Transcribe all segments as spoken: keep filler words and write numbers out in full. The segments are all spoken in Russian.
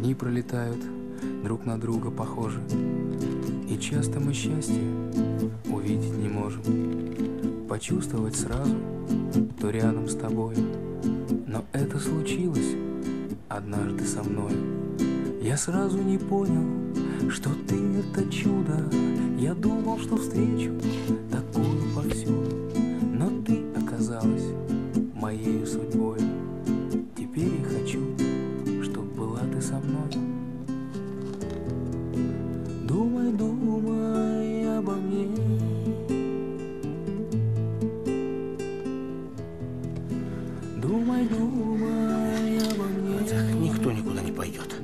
Дни пролетают, друг на друга похожи, и часто мы счастье увидеть не можем, почувствовать сразу, то рядом с тобой. Но это случилось однажды со мной. Я сразу не понял, что ты — это чудо. Я думал, что встречу такую повсюду, но ты оказалась моею судьбой. Теперь я хочу, чтоб была ты со мной. Думай, думай обо мне. Думай, думай обо мне. Так никто никуда не пойдет.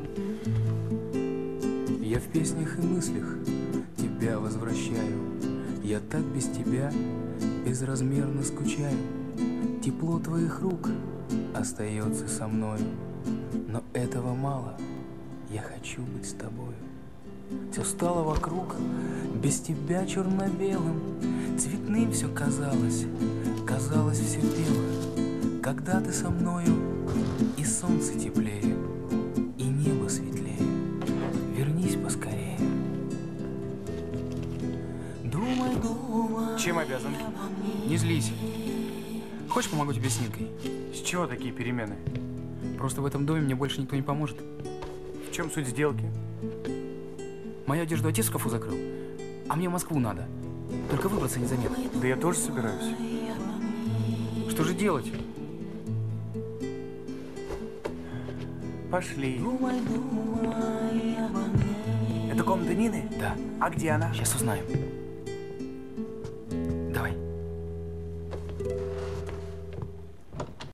Я в песнях и мыслях тебя возвращаю. Я так без тебя безразмерно скучаю. Тепло твоих рук остается со мною, но этого мало, я хочу быть с тобою. Все стало вокруг без тебя черно-белым, цветным все казалось, казалось все бело. Когда ты со мною, и солнце теплее, и небо светлее. Вернись поскорее. Думай, думай. Чем обязан? Не злись. Хочешь, помогу тебе с Нинкой? С чего такие перемены? Просто в этом доме мне больше никто не поможет. В чем суть сделки? Мою одежду отец в шкафу закрыл, а мне в Москву надо. Только выбраться незаметно. Да я тоже собираюсь. Что же делать? Пошли. Это комната Нины? Да. А где она? Сейчас узнаем.